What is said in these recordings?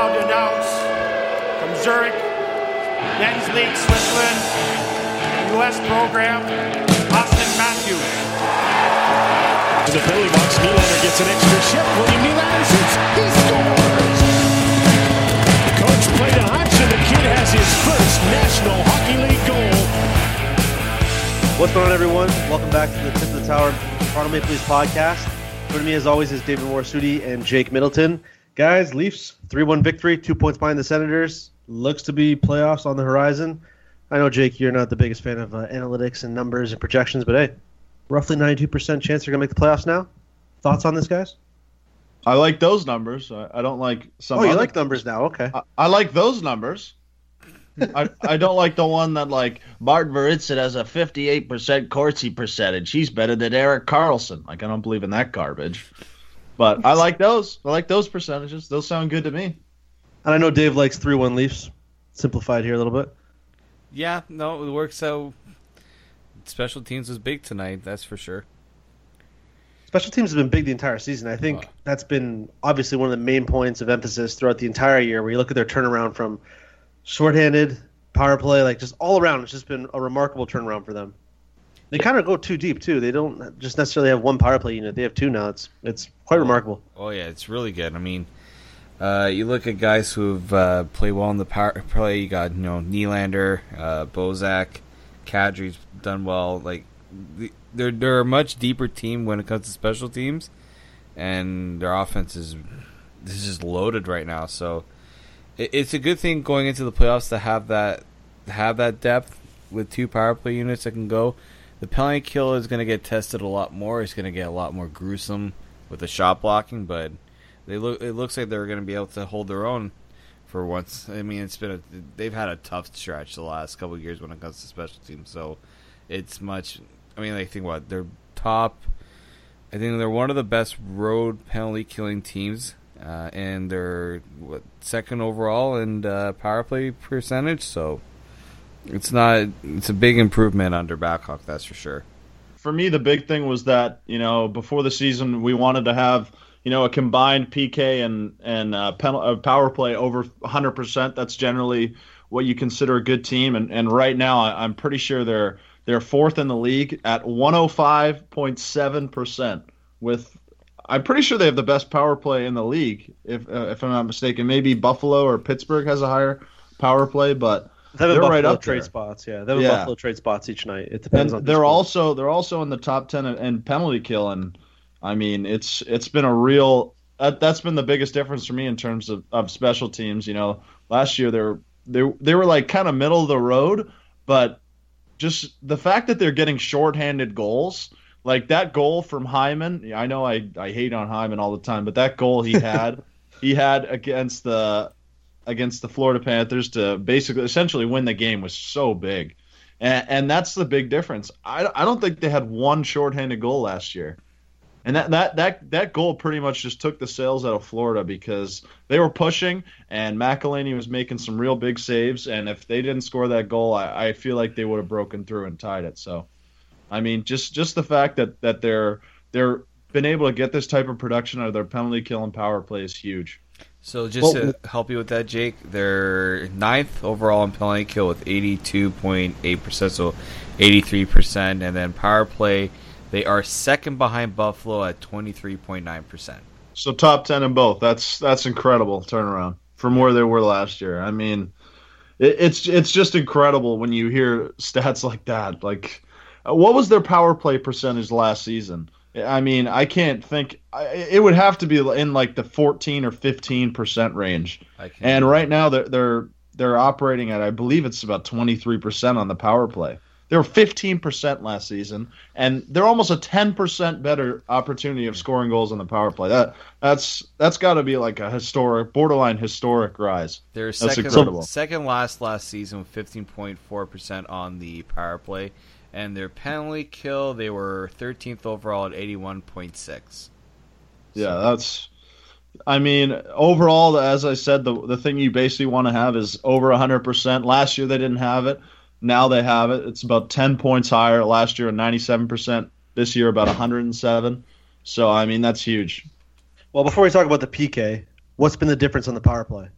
proud to announce from Zurich, Men's League Switzerland, U.S. program, Austin Matthews. To the penalty box, Nylander gets an extra shift. William Nylander shoots. He scores! The coach played a hunch, and the kid has his first National Hockey League goal. What's going on, everyone? Welcome back to the Tip of the Tower Toronto Maple Leafs podcast. Joining me, as always, is David Morisuti and Jake Middleton. Guys, Leafs, 3-1 victory, 2 points behind the Senators. Looks to be playoffs on the horizon. I know, Jake, you're not the biggest fan of analytics and numbers and projections, but hey, roughly 92% chance they're going to make the playoffs now. Thoughts on this, guys? I like those numbers. I don't like some. Oh, you like numbers now? Okay. I like those numbers. I don't like the one that, like, Martin Maritzit has a 58% Corsi percentage. He's better than Erik Karlsson. Like, I don't believe in that garbage. But I like those. I like those percentages. Those sound good to me. And I know Dave likes 3-1 Leafs. Simplified here a little bit. Yeah, no, it works out. Special teams was big tonight, that's for sure. Special teams have been big the entire season. I think that's been obviously one of the main points of emphasis throughout the entire year, where you look at their turnaround from shorthanded, power play, like just all around. It's just been a remarkable turnaround for them. They kind of go too deep, too. They don't just necessarily have one power play unit. They have two now. It's quite remarkable. Oh, yeah, it's really good. I mean, you look at guys who've played well in the power play. You got, Nylander, Bozak, Kadri's done well. Like, they're a much deeper team when it comes to special teams, and their offense is just loaded right now. So it's a good thing going into the playoffs to have that depth with two power play units that can go. The penalty kill is going to get tested a lot more. It's going to get a lot more gruesome with the shot blocking, but it looks like they're going to be able to hold their own for once. I mean, they've had a tough stretch the last couple of years when it comes to special teams, so it's much. I mean, think about it, they're top. I think they're one of the best road penalty killing teams, and they're second overall in power play percentage. So it's a big improvement under Babcock, that's for sure. For me, the big thing was that, before the season, we wanted to have, a combined PK and power play over 100%. That's generally what you consider a good team. And right now, I'm pretty sure they're fourth in the league at 105.7%. I'm pretty sure they have the best power play in the league, if I'm not mistaken. Maybe Buffalo or Pittsburgh has a higher power play, but they're right up trade there. Spots. Yeah, they have Buffalo trade spots each night. It depends on. They're also in the top 10 in penalty kill, and I mean it's been a real. That's been the biggest difference for me in terms of special teams. Last year they were like kind of middle of the road, but just the fact that they're getting shorthanded goals, like that goal from Hyman. I know I hate on Hyman all the time, but that goal he had against the Florida Panthers to essentially win the game was so big, and that's the big difference. I don't think they had one shorthanded goal last year. And that goal pretty much just took the sails out of Florida because they were pushing and McElhinney was making some real big saves. And if they didn't score that goal, I feel like they would have broken through and tied it. So, I mean, just the fact that they're been able to get this type of production out of their penalty kill and power play is huge. So just to help you with that, Jake, they're ninth overall in penalty kill with 82.8%, so 83%, and then power play. They are second behind Buffalo at 23.9%. So top 10 in both. That's incredible turnaround from where they were last year. I mean, it's just incredible when you hear stats like that. Like, what was their power play percentage last season? I mean, I can't think. It would have to be in like the 14 or 15% range. And right now they're operating at, I believe it's about 23% on the power play. They were 15% last season, and they're almost a 10% better opportunity of scoring goals on the power play. That's got to be like a borderline historic rise. They're incredible. Second last season with 15.4% on the power play, and their penalty kill, they were 13th overall at 81.6. Yeah, that's. I mean, overall, as I said, the thing you basically want to have is over 100%. Last year they didn't have it. Now they have it. It's about 10 points higher. Last year, 97%. This year, about 107. So, I mean, that's huge. Well, before we talk about the PK, what's been the difference on the power play?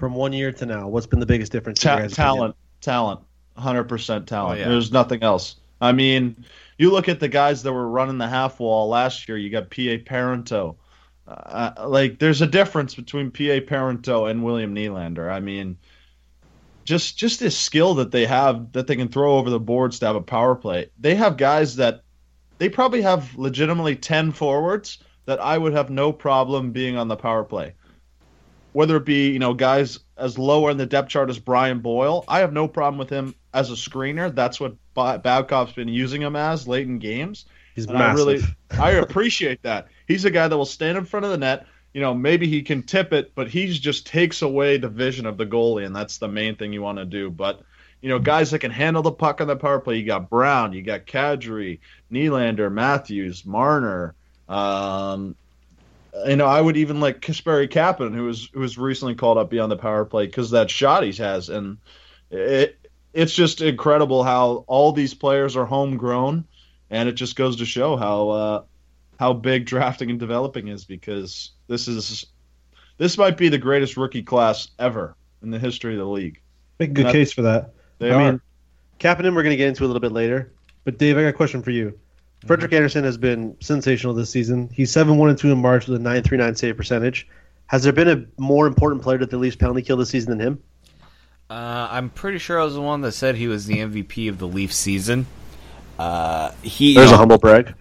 from 1 year to now? What's been the biggest difference? in your guys' opinion? Talent, 100% talent. Oh, yeah. There's nothing else. I mean, you look at the guys that were running the half wall last year. You got P.A. Parento. There's a difference between P.A. Parento and William Nylander. I mean, just this skill that they have, that they can throw over the boards to have a power play. They have guys that they probably have legitimately 10 forwards that I would have no problem being on the power play. Whether it be, guys as lower in the depth chart as Brian Boyle, I have no problem with him as a screener. That's what Babcock's been using him as late in games. He's and massive. I appreciate that. He's a guy that will stand in front of the net. Maybe he can tip it, but he just takes away the vision of the goalie, and that's the main thing you want to do. But, guys that can handle the puck on the power play, you got Brown, you got Kadri, Nylander, Matthews, Marner. I would even like Kasperi Kapanen, who was recently called up beyond the power play because that shot he has, and it's just incredible how all these players are homegrown, and it just goes to show how big drafting and developing is, because this might be the greatest rookie class ever in the history of the league. Make a good case for that. They are. Kapanen we're going to get into a little bit later, but Dave, I got a question for you. Frederik Andersen has been sensational this season. He's 7-1-2 in March with a .939 save percentage. Has there been a more important player to the Leafs penalty kill this season than him? I'm pretty sure I was the one that said he was the MVP of the Leafs season. There's a humble brag.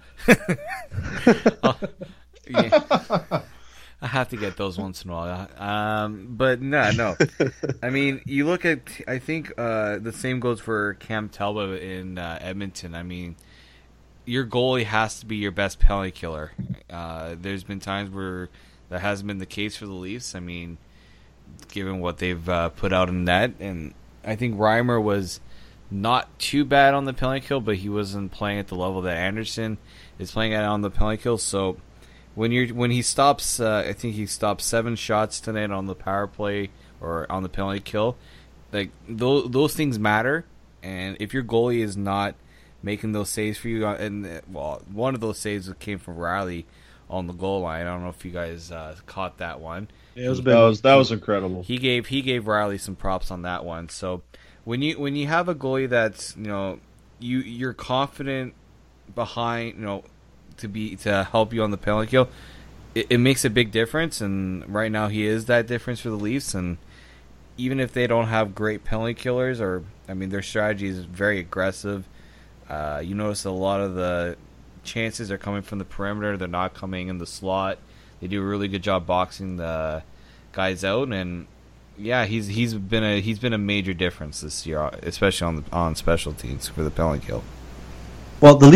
Yeah. I have to get those once in a while. But no. I mean, you look at, I think the same goes for Cam Talbot in Edmonton. I mean, your goalie has to be your best penalty killer. There's been times where that hasn't been the case for the Leafs. I mean, given what they've put out in net, and I think Reimer was not too bad on the penalty kill, but he wasn't playing at the level that Andersen is playing at on the penalty kill. So when he stops, I think he stopped 7 shots tonight on the power play or on the penalty kill. Like those things matter, and if your goalie is not making those saves for you, and one of those saves came from Riley on the goal line. I don't know if you guys caught that one. Yeah, that was incredible. He gave Riley some props on that one. So when you have a goalie that's you're confident behind to help you on the penalty kill, it makes a big difference. And right now he is that difference for the Leafs. And even if they don't have great penalty killers, their strategy is very aggressive. You notice a lot of the chances are coming from the perimeter. They're not coming in the slot. They do a really good job boxing the guys out, and yeah, he's been a major difference this year, especially on special teams for the penalty kill. Well, the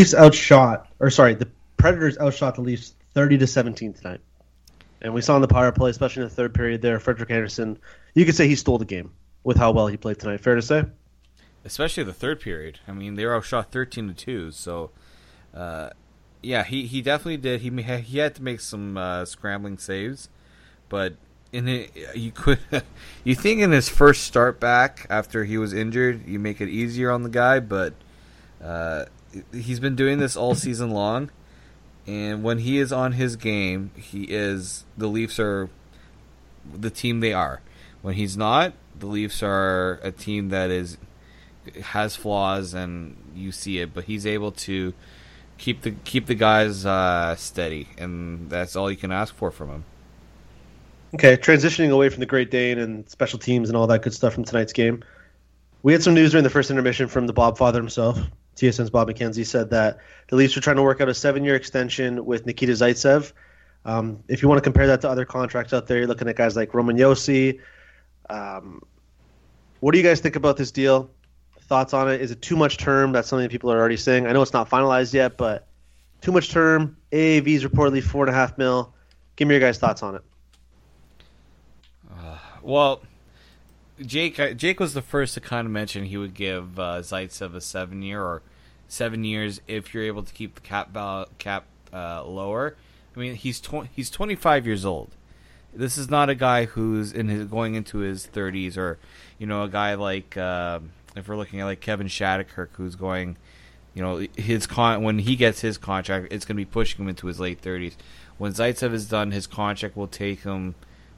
Predators outshot the Leafs 30-17 tonight, and we saw in the power play, especially in the third period there, Frederik Andersen. You could say he stole the game with how well he played tonight. Fair to say? Especially the third period. I mean, they were outshot 13-2. So, yeah, he definitely did. He had to make some scrambling saves, but you think in his first start back after he was injured, you make it easier on the guy, but he's been doing this all season long, and when he is on his game, the Leafs are the team they are. When he's not, the Leafs are a team that has flaws, and you see it, but he's able to keep the guys steady, and that's all you can ask for from him. Okay, transitioning away from the Great Dane and special teams and all that good stuff from tonight's game, we had some news during the first intermission from the Bob father himself. TSN's Bob McKenzie said that the Leafs are trying to work out a 7-year extension with Nikita Zaitsev. If you want to compare that to other contracts out there, you're looking at guys like Roman Josi. What do you guys think about this deal? Thoughts on it? Is it too much term? That's something that people are already saying. I know it's not finalized yet, but too much term. AAV is reportedly $4.5 million. Give me your guys' thoughts on it. Well, Jake was the first to kind of mention he would give Zaitsev a 7-year or 7 years if you're able to keep the cap lower. I mean, he's 25 years old. This is not a guy who's going into his 30s, or a guy like if we're looking at like Kevin Shattenkirk, who's going, when he gets his contract, it's going to be pushing him into his late 30s. When Zaitsev is done, his contract will take him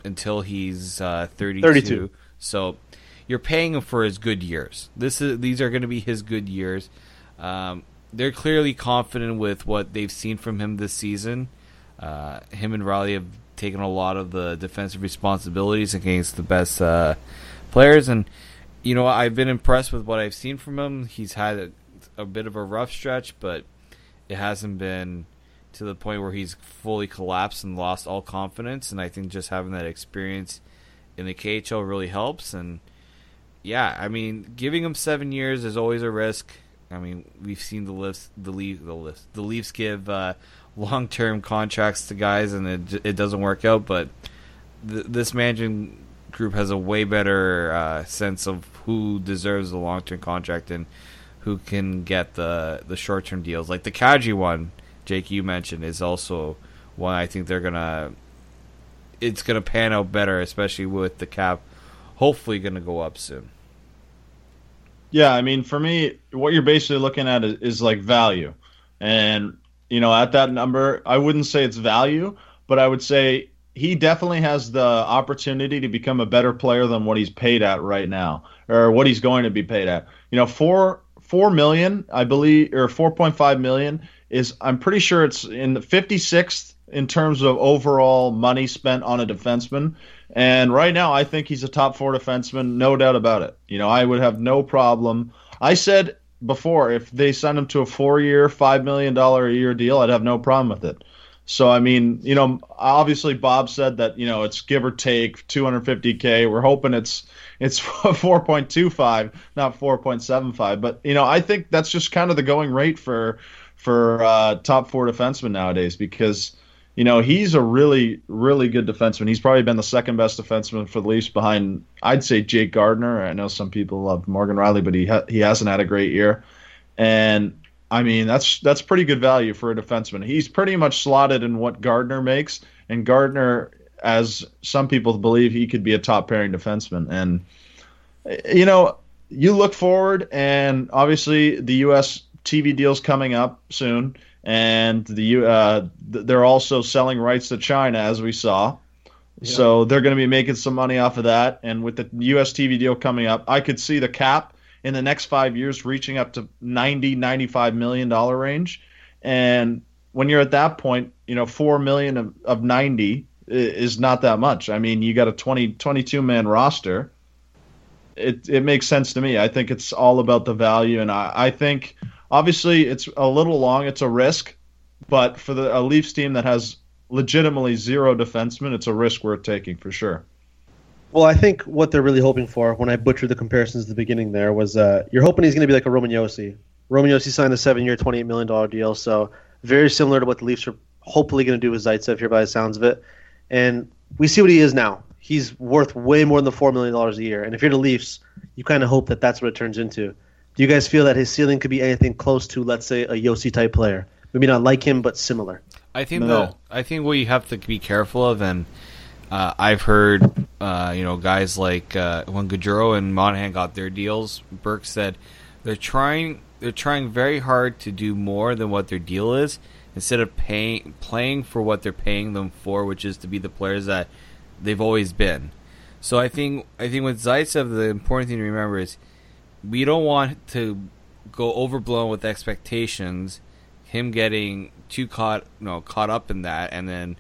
until he's 32. 32. So you're paying him for his good years. These are going to be his good years. They're clearly confident with what they've seen from him this season. Him and Riley have taken a lot of the defensive responsibilities against the best players, and I've been impressed with what I've seen from him. He's had a bit of a rough stretch, but it hasn't been to the point where he's fully collapsed and lost all confidence, and I think just having that experience in the KHL really helps. And yeah, I mean, giving him 7 years is always a risk. I mean, we've seen the Leafs give long-term contracts to guys, and it doesn't work out. But this management group has a way better sense of who deserves the long-term contract and who can get the short-term deals. Like the Kadri one, Jake, you mentioned, is also one I think it's gonna pan out better, especially with the cap hopefully gonna go up soon. Yeah, I mean, for me, what you're basically looking at is like value. And, at that number, I wouldn't say it's value, but I would say he definitely has the opportunity to become a better player than what he's paid at right now, or what he's going to be paid at. $4 million, I believe, or $4.5 million is, I'm pretty sure it's in the 56th in terms of overall money spent on a defenseman. And right now, I think he's a top 4 defenseman, no doubt about it. I would have no problem. I said before, if they send him to a 4-year, $5 million a year deal, I'd have no problem with it. So, I mean, obviously Bob said that, it's give or take $250K. We're hoping it's 4.25, not 4.75. But, I think that's just kind of the going rate for top 4 defensemen nowadays, because he's a really, really good defenseman. He's probably been the second best defenseman for the Leafs behind, I'd say, Jake Gardiner. I know some people love Morgan Riley, but he hasn't had a great year. And, I mean, that's pretty good value for a defenseman. He's pretty much slotted in what Gardiner makes, and Gardiner, as some people believe, he could be a top-pairing defenseman. And, you look forward, and obviously the U.S. TV deal's coming up soon. And they're also selling rights to China, as we saw. Yeah. So they're going to be making some money off of that. And with the U.S. TV deal coming up, I could see the cap in the next 5 years reaching up to $90-95 million range. And when you're at that point, $4 million of 90 is not that much. I mean, you got a 22-man roster. It makes sense to me. I think it's all about the value, and I think – obviously, it's a little long. It's a risk. But for a Leafs team that has legitimately 0 defensemen, it's a risk worth taking for sure. Well, I think what they're really hoping for, when I butchered the comparisons at the beginning there, was you're hoping he's going to be like a Roman Josi. Roman Josi signed a 7-year, $28 million deal, so very similar to what the Leafs are hopefully going to do with Zaitsev here by the sounds of it. And we see what he is now. He's worth way more than the $4 million a year. And if you're the Leafs, you kind of hope that that's what it turns into. Do you guys feel that his ceiling could be anything close to, let's say, a Josi type player? Maybe not like him, but similar. I think what you have to be careful of, and I've heard guys like when Gaudreau and Monahan got their deals, Burke said they're trying very hard to do more than what their deal is, instead of playing for what they're paying them for, which is to be the players that they've always been. So I think with Zaitsev, the important thing to remember is we don't want to go overblown with expectations, him getting too caught up in that, and then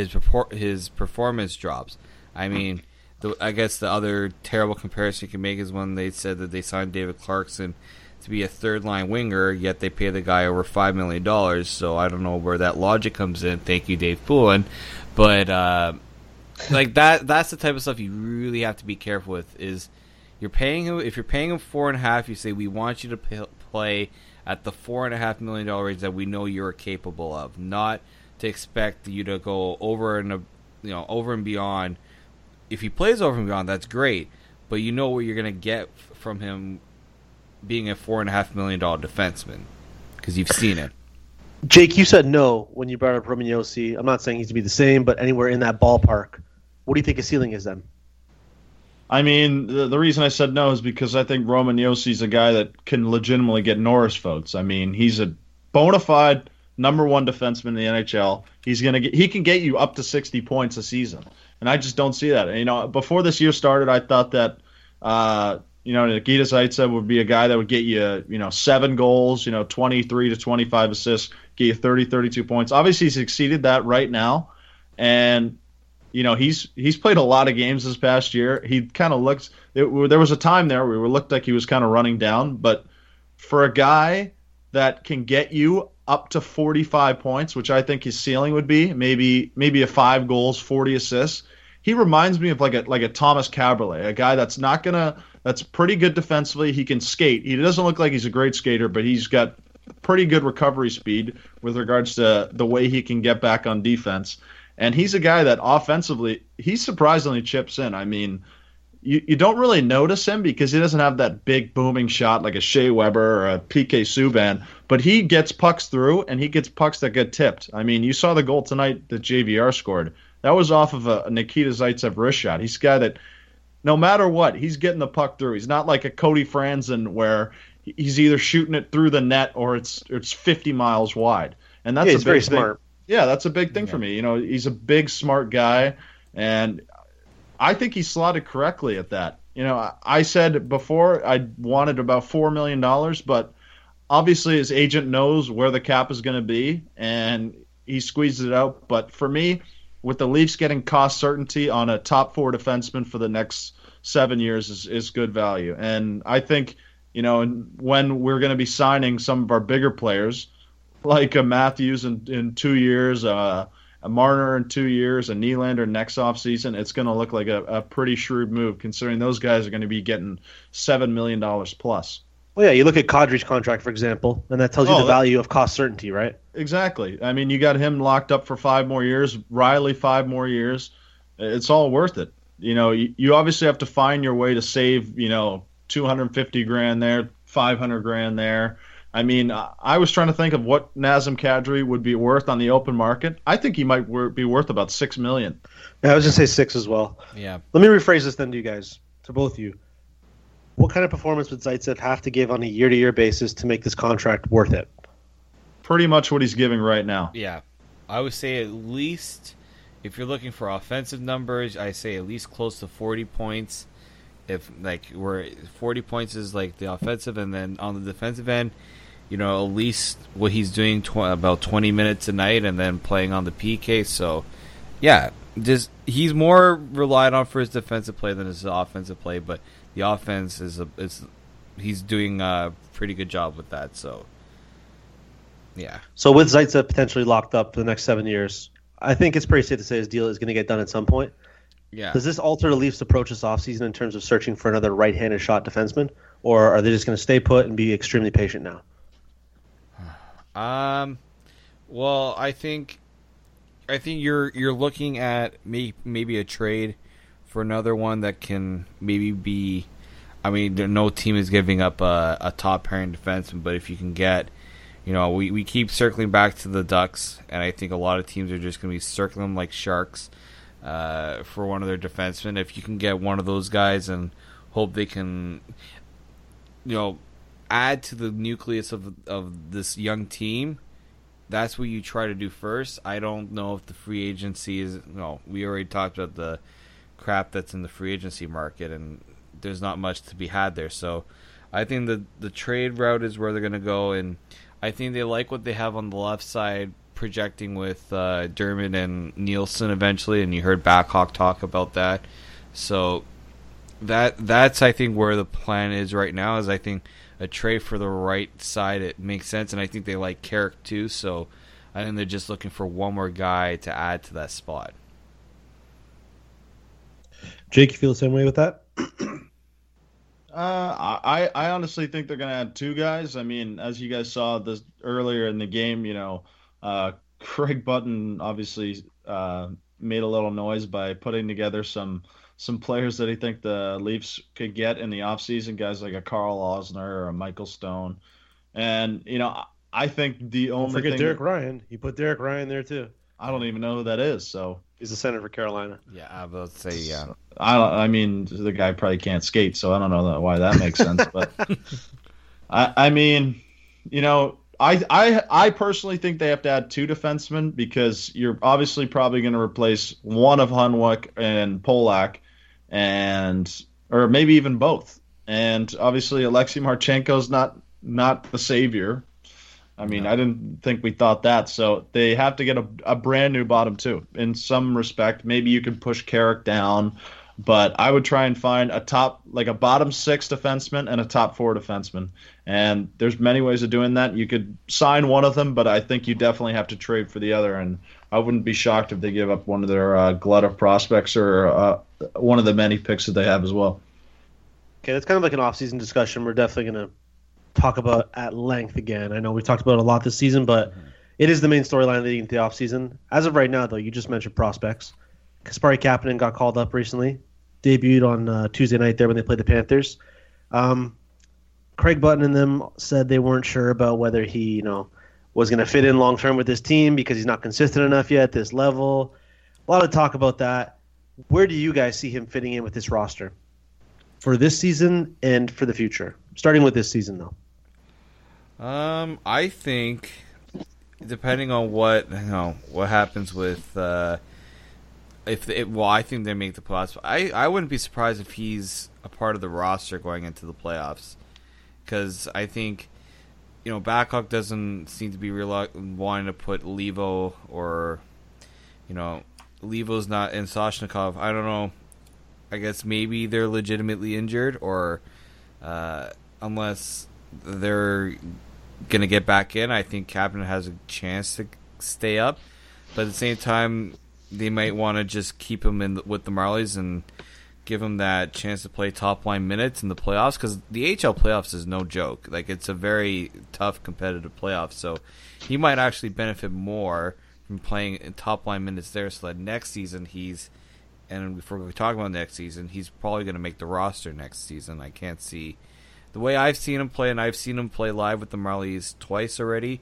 his performance drops. I mean, I guess the other terrible comparison you can make is when they said that they signed David Clarkson to be a third-line winger, yet they pay the guy over $5 million, so I don't know where that logic comes in. Thank you, Dave Poulin. But like that's the type of stuff you really have to be careful with, is you're paying him. If you're paying him $4.5, you say we want you to play at the $4.5 million range that we know you're capable of, not to expect you to go over and beyond. If he plays over and beyond, that's great, but you know what you're going to get from him being a $4.5 million defenseman because you've seen it. Jake, you said no when you brought up Roman Josi. I'm not saying he's to be the same, but anywhere in that ballpark. What do you think his ceiling is then? I mean, the reason I said no is because I think Roman Josi's a guy that can legitimately get Norris votes. I mean, he's a bona fide number 1 defenseman in the NHL. He can get you up to 60 points a season. And I just don't see that. And, before this year started, I thought that, Nikita Zaitsev would be a guy that would get you, 7 goals, 23 to 25 assists, get you 30, 32 points. Obviously, he's exceeded that right now. And, he's played a lot of games this past year. He kind of looks – there was a time there where it looked like he was kind of running down. But for a guy that can get you up to 45 points, which I think his ceiling would be, maybe a 5 goals, 40 assists, he reminds me of like a Thomas Caberlet, a guy that's pretty good defensively. He can skate. He doesn't look like he's a great skater, but he's got pretty good recovery speed with regards to the way he can get back on defense. And he's a guy that offensively, he surprisingly chips in. I mean, you don't really notice him because he doesn't have that big booming shot like a Shea Weber or a PK Subban, but he gets pucks through and he gets pucks that get tipped. I mean, you saw the goal tonight that JVR scored. That was off of a Nikita Zaitsev wrist shot. He's a guy that no matter what, he's getting the puck through. He's not like a Cody Franzen where he's either shooting it through the net or it's 50 miles wide. And that's he's very smart. Yeah, that's a big thing for me. He's a big, smart guy, and I think he's slotted correctly at that. I said before I wanted about $4 million, but obviously his agent knows where the cap is going to be, and he squeezes it out. But for me, with the Leafs getting cost certainty on a top 4 defenseman for the next 7 years is good value. And I think, when we're going to be signing some of our bigger players, like a Matthews in 2 years, a Marner in 2 years, a Nylander next offseason, it's going to look like a pretty shrewd move considering those guys are going to be getting $7 million plus. Well, yeah, you look at Kadri's contract, for example, and that tells you the value of cost certainty, right? Exactly. I mean, you got him locked up for 5 more years, Riley 5 more years. It's all worth it. You obviously have to find your way to save, $250,000 there, $500,000 there. I mean, I was trying to think of what Nazem Kadri would be worth on the open market. I think he might be worth about $6 million. Yeah, I was going to say 6 as well. Yeah. Let me rephrase this then to you guys, to both of you. What kind of performance would Zaitsev have to give on a year-to-year basis to make this contract worth it? Pretty much what he's giving right now. Yeah. I would say at least, if you're looking for offensive numbers, I say at least close to 40 points. If, where 40 points is, the offensive, and then on the defensive end, at least what he's doing, about 20 minutes a night, and then playing on the PK. So, yeah, he's more relied on for his defensive play than his offensive play, but the offense he's doing a pretty good job with that. So, yeah. So with Zaitsev potentially locked up for the next 7 years, I think it's pretty safe to say his deal is going to get done at some point. Yeah. Does this alter the Leafs' approach this offseason in terms of searching for another right-handed shot defenseman, or are they just going to stay put and be extremely patient now? Well, I think you're looking at maybe a trade for another one that can maybe be. I mean, no team is giving up a top pairing defenseman, but if you can get, we keep circling back to the Ducks, and I think a lot of teams are just going to be circling them like sharks for one of their defensemen. If you can get one of those guys and hope they can, add to the nucleus of this young team, that's what you try to do first. I don't know if the free agency is. We already talked about the crap that's in the free agency market, and there's not much to be had there. So I think the trade route is where they're going to go, and I think they like what they have on the left side, projecting with Dermott and Nielsen eventually, and you heard Backhawk talk about that. So that's I think where the plan is right now. Is I think a trade for the right side, it makes sense, and I think they like Carrick too. So I think they're just looking for one more guy to add to that spot. Jake, you feel the same way with that? I honestly think they're going to add 2 guys. I mean, as you guys saw this earlier in the game, Craig Button obviously made a little noise by putting together some players that he think the Leafs could get in the offseason, guys like a Carl Osner or a Michael Stone. And, I think the only thing... Forget Derek Ryan. He put Derek Ryan there, too. I don't even know who that is, so... He's the center for Carolina. Yeah, I would say, yeah. I mean, the guy probably can't skate, so I don't know why that makes sense. But, I mean, I personally think they have to add 2 defensemen because you're obviously probably going to replace one of Hunwick and Polak, or maybe even both. And obviously Alexei Marchenko's not the savior. I mean, I didn't think we thought that. So they have to get a brand new bottom 2 in some respect. Maybe you can push Carrick down, but I would try and find a bottom 6 defenseman and a top 4 defenseman. And there's many ways of doing that. You could sign one of them, but I think you definitely have to trade for the other. And I wouldn't be shocked if they give up one of their glut of prospects or one of the many picks that they have as well. Okay, that's kind of like an off-season discussion. We're definitely going to talk about at length again. I know we've talked about it a lot this season, but it is the main storyline leading into the offseason. As of right now, though, you just mentioned prospects. Kasperi Kapanen got called up recently, debuted on Tuesday night there when they played the Panthers. Craig Button and them said they weren't sure about whether he, was going to fit in long-term with this team because he's not consistent enough yet at this level. A lot of talk about that. Where do you guys see him fitting in with this roster for this season and for the future? Starting with this season, though. I think, depending on what happens with, I think they make the playoffs. I wouldn't be surprised if he's a part of the roster going into the playoffs, because I think, Babcock doesn't seem to be wanting to put Levo or, Levo's not in Soshnikov. I don't know. I guess maybe they're legitimately injured, or unless they're going to get back in, I think Kapanen has a chance to stay up. But at the same time, they might want to just keep him with the Marlies and give him that chance to play top-line minutes in the playoffs, because the AHL playoffs is no joke. Like, it's a very tough, competitive playoff, so he might actually benefit more from playing in top-line minutes there, so that next season and before we talk about next season, he's probably going to make the roster next season. I can't see... The way I've seen him play, and I've seen him play live with the Marlies twice already,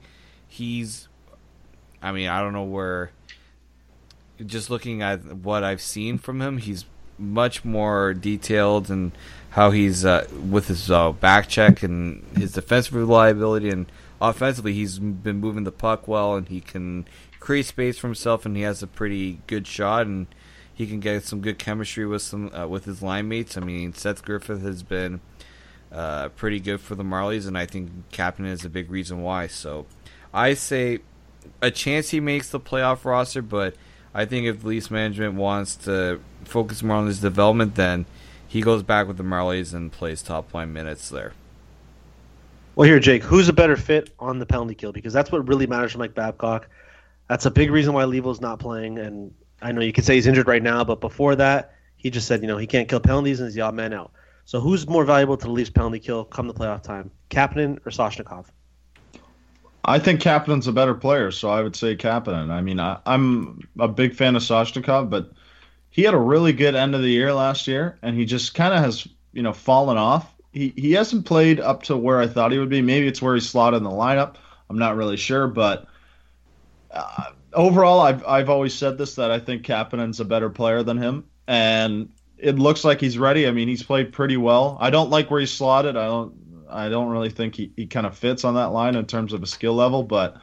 I don't know where... Just looking at what I've seen from him, he's much more detailed in how he's with his back check and his defensive reliability, and offensively he's been moving the puck well, and he can create space for himself, and he has a pretty good shot, and he can get some good chemistry with his line mates. I mean, Seth Griffith has been pretty good for the Marlies, and I think Kapanen is a big reason why. So I say a chance he makes the playoff roster, but I think if Leafs management wants to focus more on his development, then he goes back with the Marlies and plays top-line minutes there. Well, here, Jake, who's a better fit on the penalty kill? Because that's what really matters to Mike Babcock. That's a big reason why Levo's not playing. And I know you could say he's injured right now, but before that, he just said, he can't kill penalties and he's the odd man out. So who's more valuable to the Leafs penalty kill come the playoff time, Kapanen or Soshnikov? I think Kapanen's a better player, so I would say Kapanen. I mean, I'm a big fan of Soshnikov, but he had a really good end of the year last year, and he just kind of has, fallen off. He hasn't played up to where I thought he would be. Maybe it's where he's slotted in the lineup. I'm not really sure, but overall, I've always said this, that I think Kapanen's a better player than him, and it looks like he's ready. I mean, he's played pretty well. I don't like where he's slotted. I don't really think he kind of fits on that line in terms of a skill level, but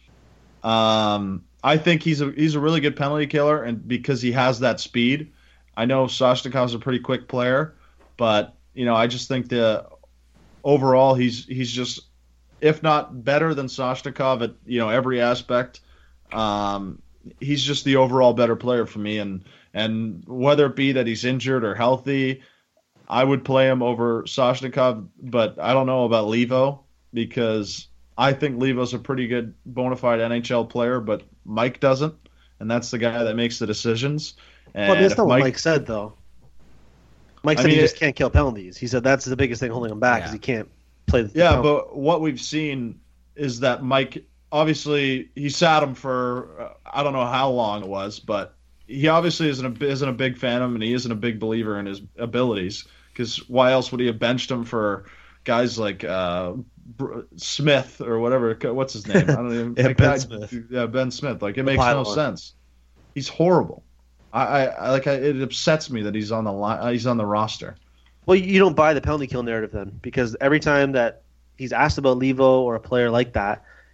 I think he's a really good penalty killer, and because he has that speed. I know Soshnikov's a pretty quick player, but I just think that overall he's just, if not better than Soshnikov at every aspect. He's just the overall better player for me, and whether it be that he's injured or healthy, I would play him over Soshnikov, but I don't know about Levo, because I think Levo's a pretty good bona fide NHL player, but Mike doesn't, and that's the guy that makes the decisions. And well, that's not what Mike said, though. Mike said he just can't kill penalties. He said that's the biggest thing holding him back, is he can't play the penalty. But what we've seen is that Mike, obviously, he sat him for I don't know how long it was, but he obviously isn't a big fan of him, and he isn't a big believer in his abilities, because why else would he have benched him for guys like Smith or whatever? What's his name? I don't even. Ben Smith. Yeah, Ben Smith. Like, it makes no sense. He's horrible. It upsets me that he's on the line. He's on the roster. Well, you don't buy the penalty kill narrative then, because every time that he's asked about Levo or a player like that,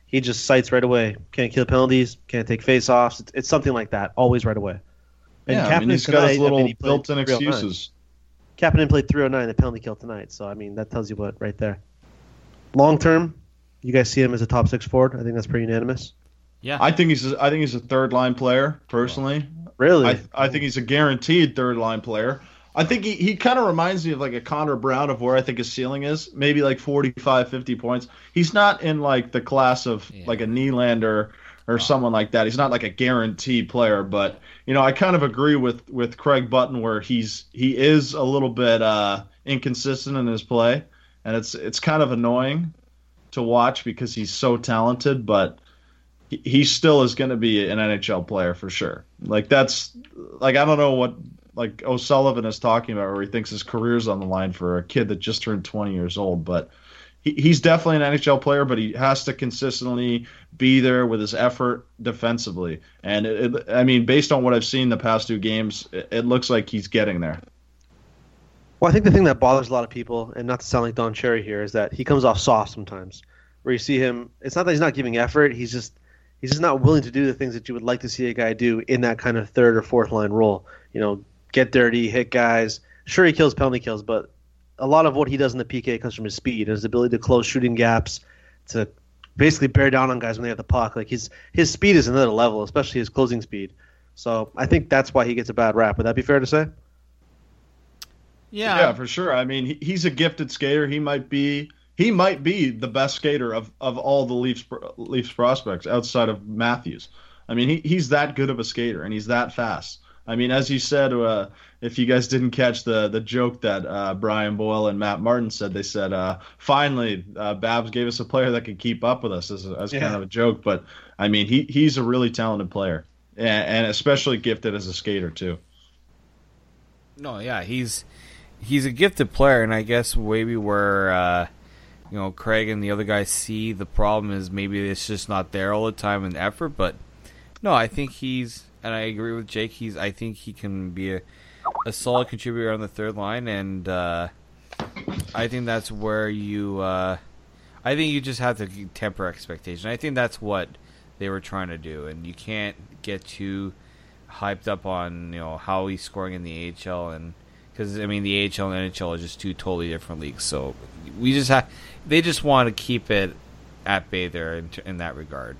he just sights right away. Can't kill penalties, can't take face-offs. It's something like that, always right away. And yeah, he's got his little built-in excuses. Kapanen played 309, the penalty kill tonight. So, I mean, that tells you what right there. Long term, you guys see him as a top 6 forward. I think that's pretty unanimous. Yeah, I think he's a third-line player, personally. Really? I think he's a guaranteed third-line player. I think he kind of reminds me of like a Connor Brown of where I think his ceiling is, maybe like 45, 50 points. He's not in like the class of like a Nylander or someone like that. He's not like a guaranteed player, but I kind of agree with Craig Button where he is a little bit inconsistent in his play, and it's kind of annoying to watch because he's so talented, but he still is going to be an NHL player for sure. Like that's like I don't know what like O'Sullivan is talking about where he thinks his career's on the line for a kid that just turned 20 years old, but he's definitely an NHL player, but he has to consistently be there with his effort defensively. And I mean, based on what I've seen the past 2 games, it looks like he's getting there. Well, I think the thing that bothers a lot of people, and not to sound like Don Cherry here, is that he comes off soft sometimes. Where you see him, it's not that he's not giving effort. He's just not willing to do the things that you would like to see a guy do in that kind of third or fourth line role. Get dirty, hit guys. Sure, he kills penalty kills, but a lot of what he does in the PK comes from his speed and his ability to close shooting gaps, to basically bear down on guys when they have the puck. Like his speed is another level, especially his closing speed. So I think that's why he gets a bad rap. Would that be fair to say? Yeah, for sure. I mean, he's a gifted skater. He might be the best skater of all the Leafs prospects outside of Matthews. I mean, he's that good of a skater, and he's that fast. I mean, as you said, if you guys didn't catch the joke that Brian Boyle and Matt Martin said, they said, finally, Babs gave us a player that could keep up with us as kind of a joke. But, I mean, he's a really talented player, and especially gifted as a skater, too. No, yeah, he's a gifted player, and I guess maybe where Craig and the other guys see the problem is maybe it's just not there all the time and effort. But no, I think and I agree with Jake. I think he can be a solid contributor on the third line, and I think that's where I think you just have to temper expectation. I think that's what they were trying to do, and you can't get too hyped up on how he's scoring in the AHL, and because I mean the AHL and NHL are just 2 totally different leagues. So they just want to keep it at bay there in that regard.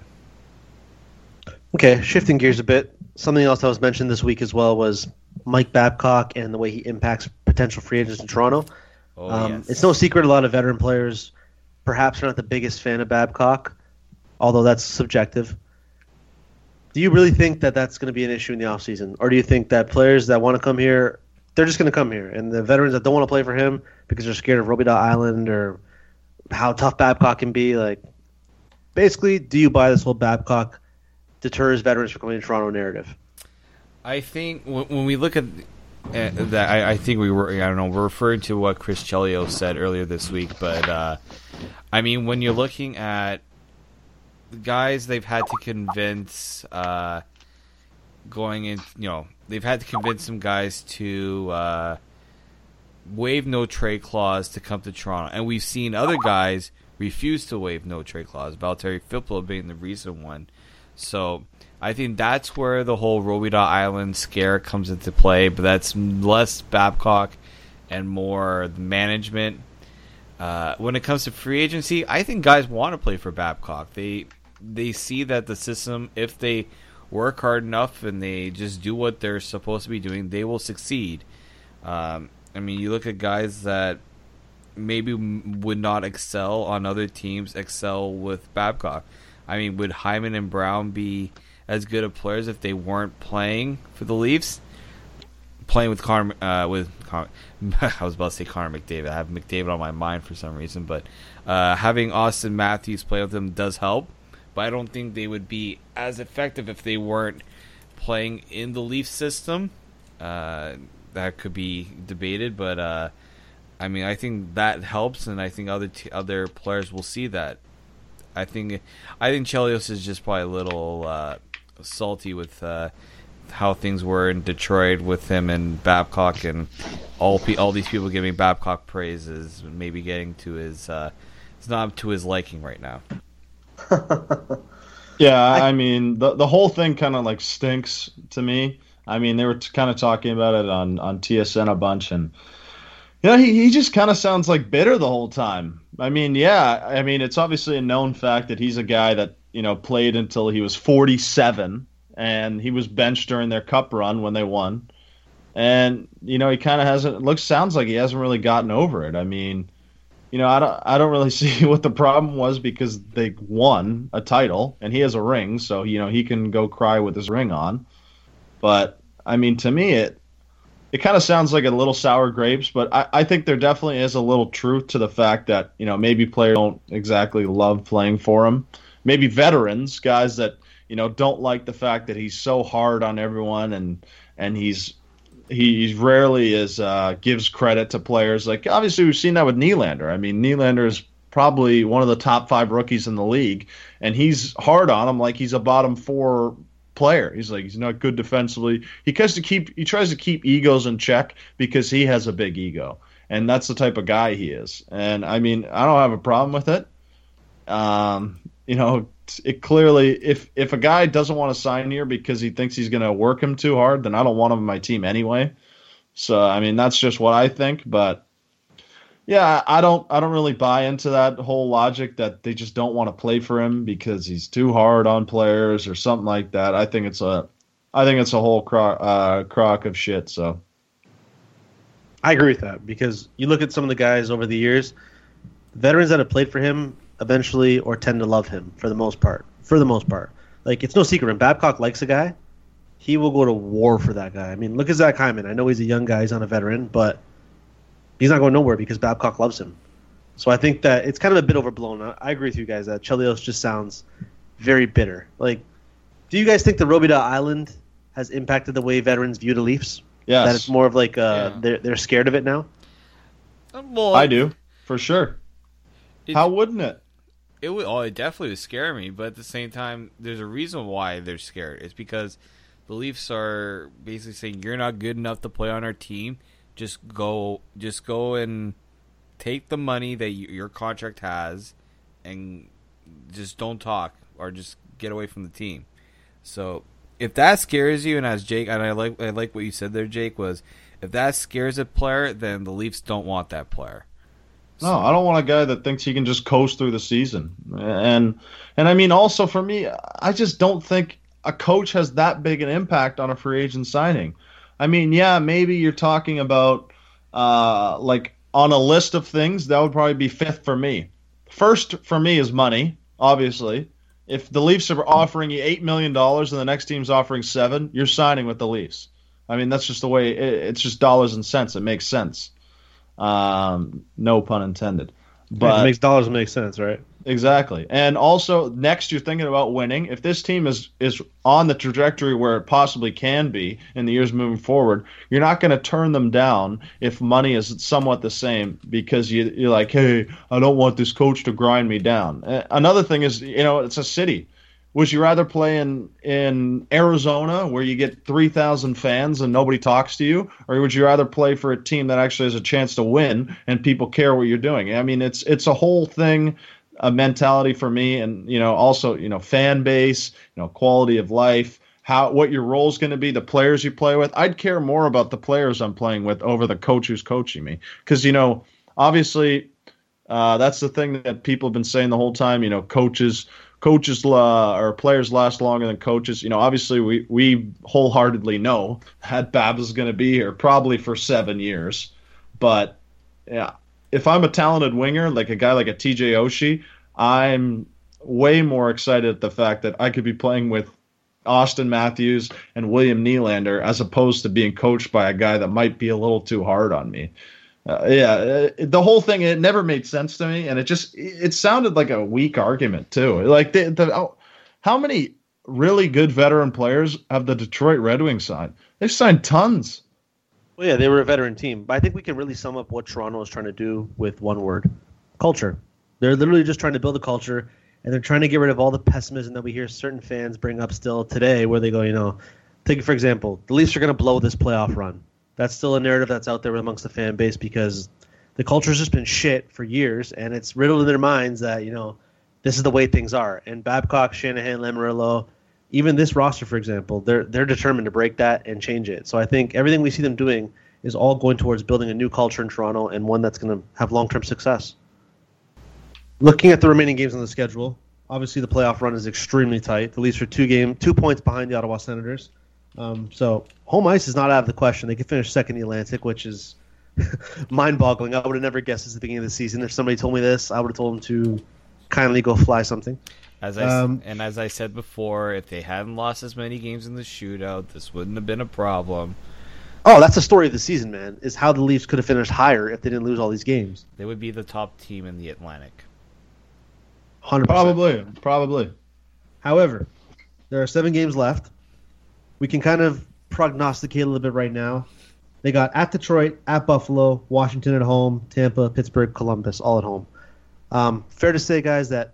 Okay, shifting gears a bit. Something else that was mentioned this week as well was Mike Babcock and the way he impacts potential free agents in Toronto. Yes. It's no secret a lot of veteran players perhaps are not the biggest fan of Babcock, although that's subjective. Do you really think that that's going to be an issue in the offseason? Or do you think that players that want to come here, they're just going to come here, and the veterans that don't want to play for him because they're scared of Robidas Island or how tough Babcock can be, like, basically, do you buy this whole Babcock deters veterans from coming to Toronto narrative? I think when we look at that, I think we're referring to what Chris Chelios said earlier this week, but I mean, when you're looking at the guys they've had to convince they've had to convince some guys to waive no trade clause to come to Toronto, and we've seen other guys refuse to waive no trade clause, Valtteri Filppula being the recent one. So I think that's where the whole Robidas Island scare comes into play, but that's less Babcock and more the management. When it comes to free agency, I think guys want to play for Babcock. They see that the system, if they work hard enough and they just do what they're supposed to be doing, they will succeed. I mean, you look at guys that maybe would not excel on other teams, excel with Babcock. I mean, would Hyman and Brown be as good of players if they weren't playing for the Leafs? Playing with Connor, I was about to say Connor McDavid. I have McDavid on my mind for some reason, but having Austin Matthews play with them does help. But I don't think they would be as effective if they weren't playing in the Leaf system. That could be debated, but I mean, I think that helps, and I think other players will see that. I think Chelios is just probably a little salty with how things were in Detroit with him and Babcock, and all these people giving Babcock praises, maybe getting to his it's not to his liking right now. Yeah, I mean, the whole thing kind of like stinks to me. I mean, they were kind of talking about it on TSN a bunch, and he just kind of sounds like bitter the whole time. I mean, yeah, I mean, it's obviously a known fact that he's a guy that played until he was 47, and he was benched during their cup run when they won, and he kind of sounds like he hasn't really gotten over it. I mean, I don't really see what the problem was because they won a title and he has a ring, so he can go cry with his ring on. But I mean, to me, it kind of sounds like a little sour grapes. But I think there definitely is a little truth to the fact that maybe players don't exactly love playing for him. Maybe veterans, guys that don't like the fact that he's so hard on everyone and he rarely gives credit to players. Like, obviously, we've seen that with Nylander. I mean, Nylander is probably one of the top 5 rookies in the league, and he's hard on him like he's a bottom 4 player. He's like, he's not good defensively. He tries to keep egos in check because he has a big ego, and that's the type of guy he is. And, I mean, I don't have a problem with it. It clearly, if a guy doesn't want to sign here because he thinks he's going to work him too hard, then I don't want him on my team anyway. So, I mean, that's just what I think. But yeah, I don't really buy into that whole logic that they just don't want to play for him because he's too hard on players or something like that. I think it's a whole crock of shit. So I agree with that because you look at some of the guys over the years, veterans that have played for him eventually or tend to love him for the most part. Like, it's no secret when Babcock likes a guy, he will go to war for that guy. I mean, look at Zach Hyman. I know he's a young guy, he's not a veteran, but he's not going nowhere because Babcock loves him. So I think that it's kind of a bit overblown. I agree with you guys that Chelios just sounds very bitter. Like, do you guys think the Robida Island has impacted the way veterans view the Leafs? Yes. That it's more of like they're scared of it now? Well, I do, for sure. How wouldn't it? It definitely would scare me, but at the same time, there's a reason why they're scared. It's because the Leafs are basically saying, you're not good enough to play on our team. Just go and take the money that your contract has and just don't talk or just get away from the team. So if that scares you, and as Jake, and I like what you said there, Jake, was if that scares a player, then the Leafs don't want that player. No, I don't want a guy that thinks he can just coast through the season. And I mean, also for me, I just don't think a coach has that big an impact on a free agent signing. I mean, yeah, maybe you're talking about like on a list of things, that would probably be 5th for me. First for me is money, obviously. If the Leafs are offering you $8 million and the next team's offering $7 million, you're signing with the Leafs. I mean, that's just the way it's just dollars and cents. It makes sense. No pun intended. But it makes dollars make sense, right? Exactly. And also, next, you're thinking about winning. If this team is on the trajectory where it possibly can be in the years moving forward, you're not going to turn them down if money is somewhat the same because you're like, hey, I don't want this coach to grind me down. Another thing is, it's a city. Would you rather play in Arizona where you get 3,000 fans and nobody talks to you, or would you rather play for a team that actually has a chance to win and people care what you're doing? I mean, it's a whole thing, a mentality for me, and also fan base, quality of life, what your role is going to be, the players you play with. I'd care more about the players I'm playing with over the coach who's coaching me, because obviously that's the thing that people have been saying the whole time. Coaches or players last longer than coaches. Obviously we wholeheartedly know that Babs is going to be here probably for 7 years. But yeah, if I'm a talented winger, like a guy like a TJ Oshie, I'm way more excited at the fact that I could be playing with Austin Matthews and William Nylander as opposed to being coached by a guy that might be a little too hard on me. The whole thing, it never made sense to me, and it sounded like a weak argument too. Like how many really good veteran players have the Detroit Red Wings signed? They've signed tons. Well, yeah, they were a veteran team, but I think we can really sum up what Toronto is trying to do with one word: culture. They're literally just trying to build a culture, and they're trying to get rid of all the pessimism that we hear certain fans bring up still today, where they go, take for example, the Leafs are going to blow this playoff run. That's still a narrative that's out there amongst the fan base because the culture's just been shit for years, and it's riddled in their minds that, this is the way things are. And Babcock, Shanahan, Lamoriello, even this roster, for example, they're determined to break that and change it. So I think everything we see them doing is all going towards building a new culture in Toronto and one that's going to have long-term success. Looking at the remaining games on the schedule, obviously the playoff run is extremely tight. The Leafs are 2 points behind the Ottawa Senators. So home ice is not out of the question. They could finish second in the Atlantic, which is mind-boggling. I would have never guessed this at the beginning of the season. If somebody told me this, I would have told them to kindly go fly something. As I said before, if they hadn't lost as many games in the shootout, this wouldn't have been a problem. Oh, that's the story of the season, man, is how the Leafs could have finished higher if they didn't lose all these games. They would be the top team in the Atlantic. 100%. Probably. However, there are 7 games left. We can kind of prognosticate a little bit right now. They got at Detroit, at Buffalo, Washington at home, Tampa, Pittsburgh, Columbus, all at home. Fair to say, guys, that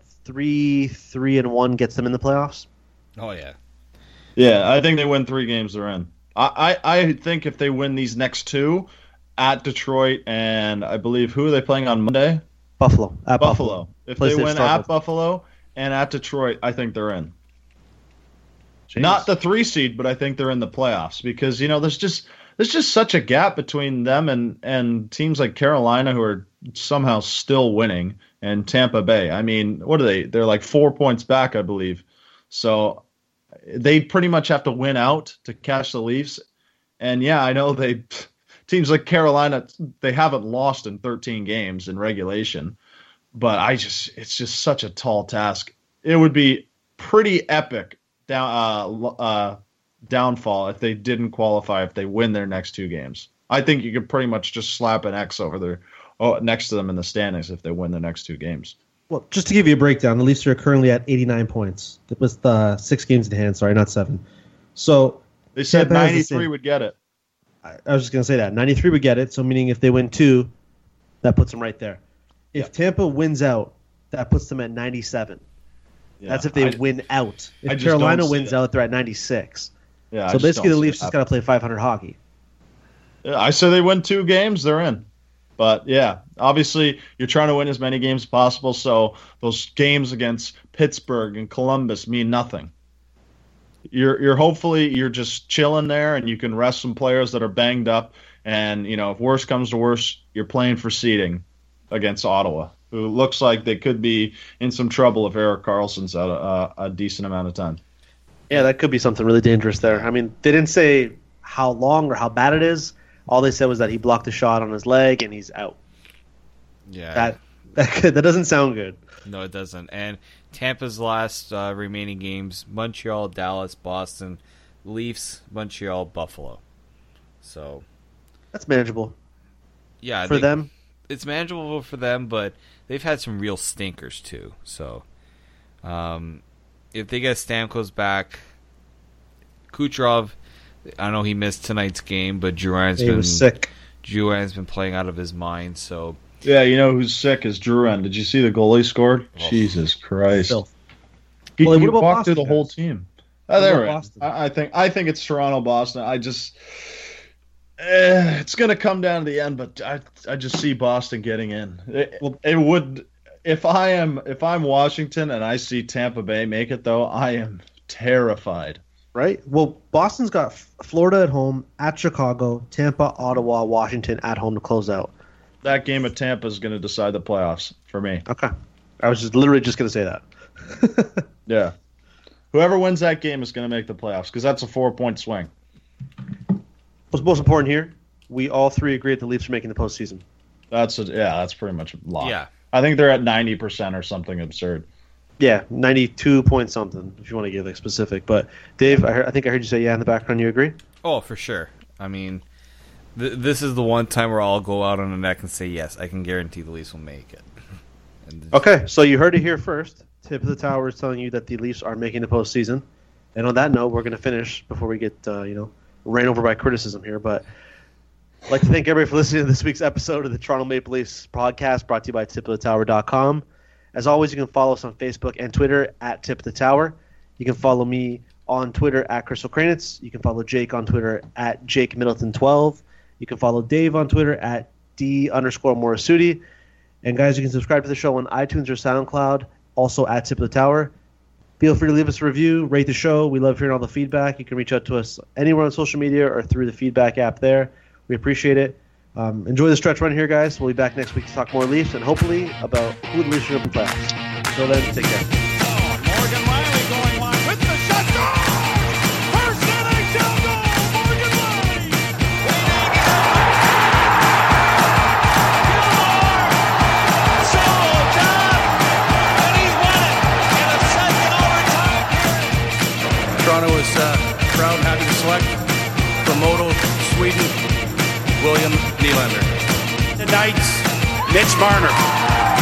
3-1 gets them in the playoffs? Oh, yeah. Yeah, I think they win 3 games, they're in. I think if they win these next 2 at Detroit and I believe who are they playing on Monday? Buffalo. At Buffalo. If Place they they win start at with. Buffalo and at Detroit, I think they're in. Jeez. Not the 3 seed, but I think they're in the playoffs because there's just such a gap between them and teams like Carolina who are somehow still winning and Tampa Bay. I mean, what are they? They're like 4 points back, I believe. So they pretty much have to win out to catch the Leafs. And yeah, I know teams like Carolina, they haven't lost in 13 games in regulation, but it's just such a tall task. It would be pretty epic downfall if they didn't qualify if they win their next 2 games. I think you could pretty much just slap an X over next to them in the standings if they win the next 2 games. Well, just to give you a breakdown, the Leafs are currently at 89 points. It was 6 games in hand, sorry, not 7. So They said Tampa has the 93 same. would get it. I was just going to say that. 93 would get it, so meaning if they win 2, that puts them right there. If Tampa wins out, that puts them at 97. Yeah, That's if they win out. I If just Carolina don't see wins that. out, they're at 96. Yeah, So basically the Leafs just got to play 500 hockey. I say they win 2 games, they're in. But yeah, obviously you're trying to win as many games as possible, so those games against Pittsburgh and Columbus mean nothing. You're hopefully you're just chilling there and you can rest some players that are banged up, and if worse comes to worse, you're playing for seeding against Ottawa, who looks like they could be in some trouble if Erik Karlsson's out a decent amount of time. Yeah, that could be something really dangerous there. I mean, they didn't say how long or how bad it is. All they said was that he blocked a shot on his leg and he's out. Yeah. That doesn't sound good. No, it doesn't. And Tampa's last remaining games: Montreal, Dallas, Boston, Leafs, Montreal, Buffalo. So That's manageable yeah, for them. It's manageable for them, but they've had some real stinkers too. So if they get Stamkos back, Kucherov, I know he missed tonight's game, but He was sick. Drouin's been playing out of his mind. So Yeah, who's sick is Drouin. Did you see the goal he scored? Jesus Christ. Filth. He Well, what about walked through the Boston, whole guys? team. What They're about in. Boston? I think it's Toronto, Boston. It's going to come down to the end, but I just see Boston getting in. It would if I'm Washington and I see Tampa Bay make it though, I am terrified. Right? Well, Boston's got Florida at home, at Chicago, Tampa, Ottawa, Washington at home to close out. That game at Tampa is going to decide the playoffs for me. Okay. I was literally just going to say that. Yeah. Whoever wins that game is going to make the playoffs because that's a 4-point swing. What's most important here, we all 3 agree that the Leafs are making the postseason. That's pretty much a lock. yeah, I think they're at 90% or something absurd. Yeah, 92 point something, if you want to get like specific. But Dave, I think I heard you say yeah in the background. You agree? oh for sure. I mean, this is the one time where I'll go out on the neck and say yes, I can guarantee the Leafs will make it. And Okay, so you heard it here first. Tip of the Tower is telling you that the Leafs are making the postseason. And on that note, we're going to finish before we get ran over by criticism here. But I'd like to thank everybody for listening to this week's episode of the Toronto Maple Leafs podcast, brought to you by tipofthetower.com. As always, you can follow us on Facebook and Twitter at Tip of the Tower. You can follow me on Twitter at Crystal Kranitz. You can follow Jake on Twitter at Jake Middleton12. You can follow Dave on Twitter at D_Morisuti. And guys, you can subscribe to the show on iTunes or SoundCloud also at Tip of the Tower. Feel free to leave us a review, rate the show. We love hearing all the feedback. You can reach out to us anywhere on social media or through the feedback app there. We appreciate it. Enjoy the stretch run here, guys. We'll be back next week to talk more Leafs and hopefully about who the Leafs should open playoffs. Until then, take care. Morgan Riley going wide with the shot. First NHL goal, Morgan Riley. Solo job, and he's won it in a second overtime period. Toronto is proud and happy to select from Modo, Sweden, William Nylander. The Knights, Mitch Marner.